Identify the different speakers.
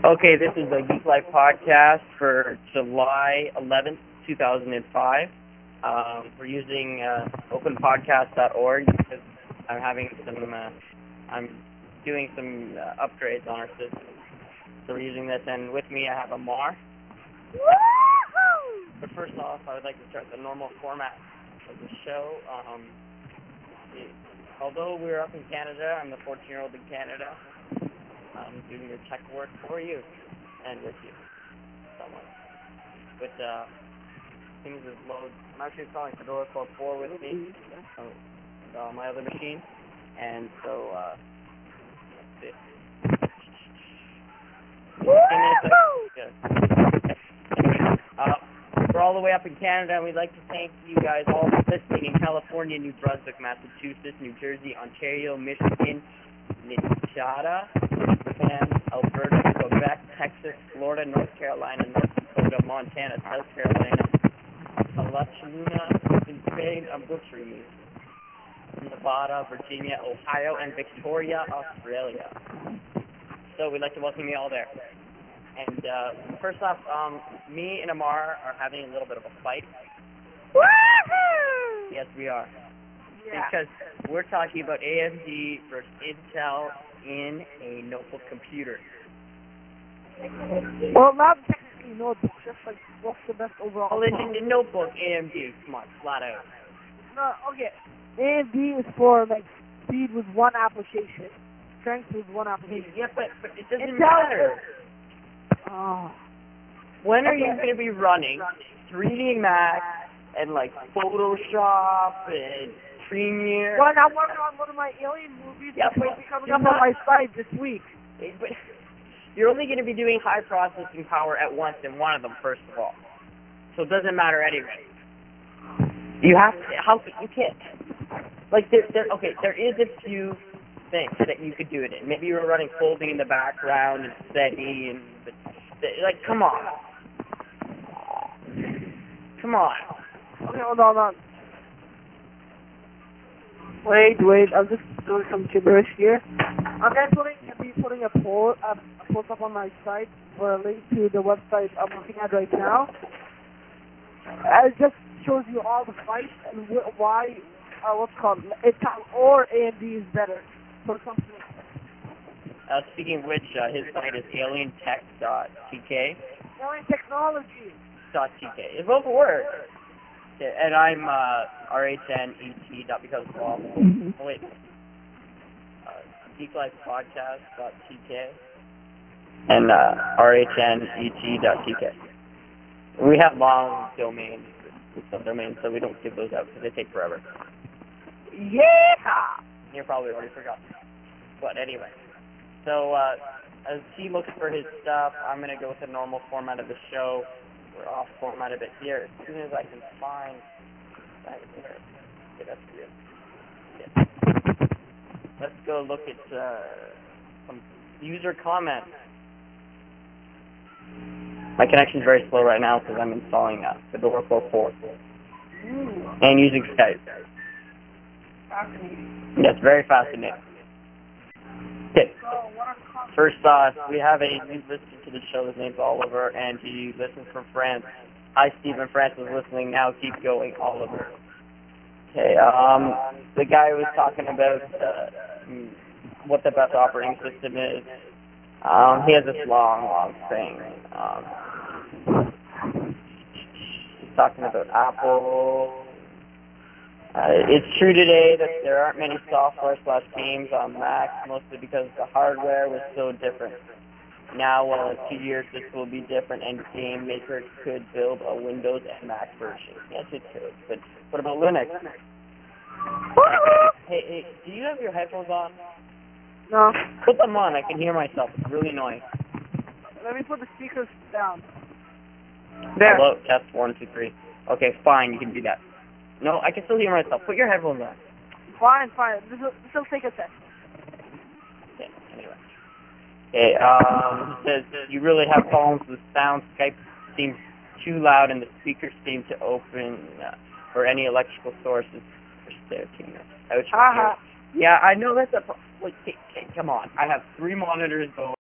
Speaker 1: Okay, this is the Geek Life podcast for July 11th, 2005. We're using openpodcast.org because I'm having I'm doing some upgrades on our system. So we're using this, and with me I have Amar.
Speaker 2: Woo-hoo!
Speaker 1: But first off, I would like to start the normal format of the show. Although we're up in Canada, I'm the 14-year-old in Canada. I'm doing your tech work for you and with you, somewhat. But things is load. I'm actually installing Fedora 4 with me, my other machine, and so that's it. We're all the way up in Canada, and we'd like to thank you guys all for listening in California, New Brunswick, Massachusetts, New Jersey, Ontario, Michigan, Nevada, Japan, Alberta, Quebec, Texas, Florida, North Carolina, North Dakota, Montana, South Carolina, Alachua, in Spain, I'm butchering these, Nevada, Virginia, Ohio, and Victoria, Australia. So we'd like to welcome you all there. And first off, me and Amar are having a little bit of a fight.
Speaker 2: Woohoo!
Speaker 1: Yes, we are.
Speaker 2: Yeah.
Speaker 1: Because we're talking about AMD versus Intel in a notebook computer.
Speaker 2: Well, not technically notebook, just like what's the best overall.
Speaker 1: Well, in notebook, AMD, come on, flat out.
Speaker 2: No, okay. AMD is for like speed with one application, strength with one application.
Speaker 1: Yeah, but it doesn't
Speaker 2: Intel
Speaker 1: matter.
Speaker 2: Oh.
Speaker 1: When are you going to be running 3D Max and like Photoshop and Premiere?
Speaker 2: Well, I'm working on one of my Alien movies,
Speaker 1: Yeah,
Speaker 2: which will be coming up on my site this week.
Speaker 1: But you're only going to be doing high processing power at once in one of them, first of all. So it doesn't matter anyway. You have to, you can't. Like, there is a few things that you could do it in. Maybe you were running folding in the background and steady and, like, come on. Come on.
Speaker 2: Okay, hold on. Wait, I'm just doing some gibberish here. I'm going to be putting a post up on my site for a link to the website I'm looking at right now. It just shows you all the fights and why, Intel or AMD is better for something.
Speaker 1: Speaking of which, his site is alientech.tk.
Speaker 2: Alien Technology.
Speaker 1: .tk. It both work. Yeah, and I'm rhnet.because Oh, wait. geeklifepodcast.tk and rhnet.tk. We have long domains, subdomains, so we don't give those out because they take forever.
Speaker 2: Yeah!
Speaker 1: You probably already forgot. But anyway. So, as he looks for his stuff, I'm going to go with the normal format of the show. We're off format a bit here. As soon as I can find that here. Okay, that's good. Yeah. Let's go look at some user comments. My connection's very slow right now because I'm installing Fedora 4 and using Skype.
Speaker 2: Fascinating.
Speaker 1: Yes, very fascinating. Okay. First off, we have a new listener to the show. His name's Oliver, and he listens from France. Hi, Stephen. France is listening now. Keep going, Oliver. Okay, the guy was talking about what the best operating system is. He has this long thing. He's talking about Apple. It's true today that there aren't many software/games on Mac, mostly because the hardware was so different. Now, in 2 years, this will be different, and Game Maker could build a Windows and Mac version. Yes, it could. But what about Linux? Hey, do you have your headphones on?
Speaker 2: No.
Speaker 1: Put them on. I can hear myself. It's really annoying.
Speaker 2: Let me put the speakers down. There.
Speaker 1: Hello, test 1, 2, 3. Okay, fine. You can do that. No, I can still hear myself. Put your headphones on.
Speaker 2: Fine. This will take a sec.
Speaker 1: Okay, anyway. Okay, he says, you really have problems with sound. Skype seems too loud and the speakers seem to open for any electrical sources. Yeah, I know that's a problem. Wait, come on. I have 3 monitors going.